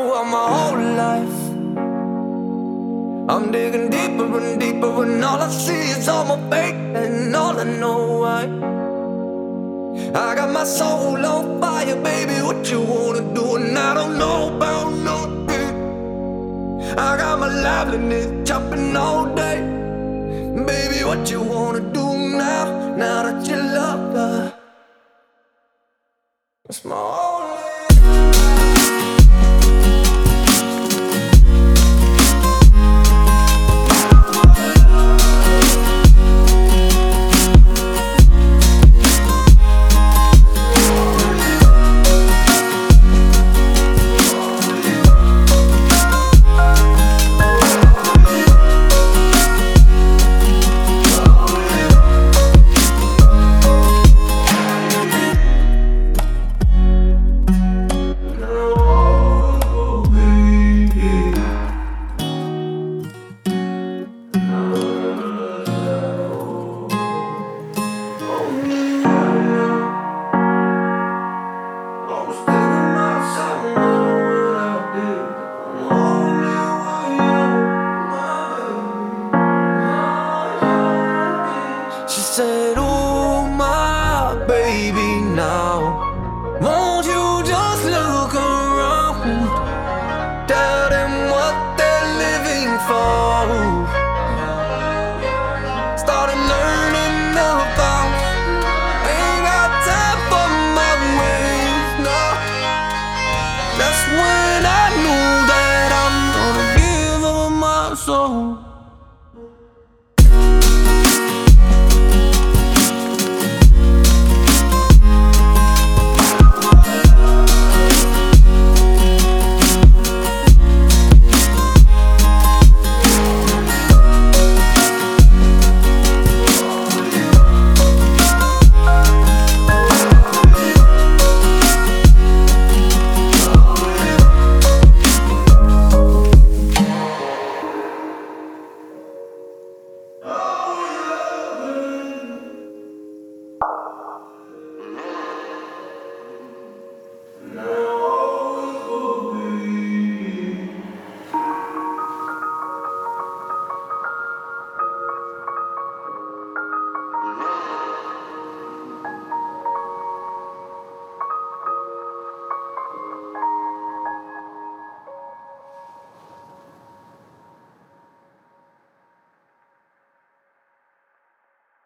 throughout my whole life. I'm digging deeper and deeper, and all I see is all my fate, and all I know why. I got my soul on fire, baby, what you wanna do? And I don't know about nothing. I got my liveliness chopping all day. Baby, what you wanna do now? Now that you love her, it's my only. She said, oh my baby, now won't you just look around? Tell them what they're living for.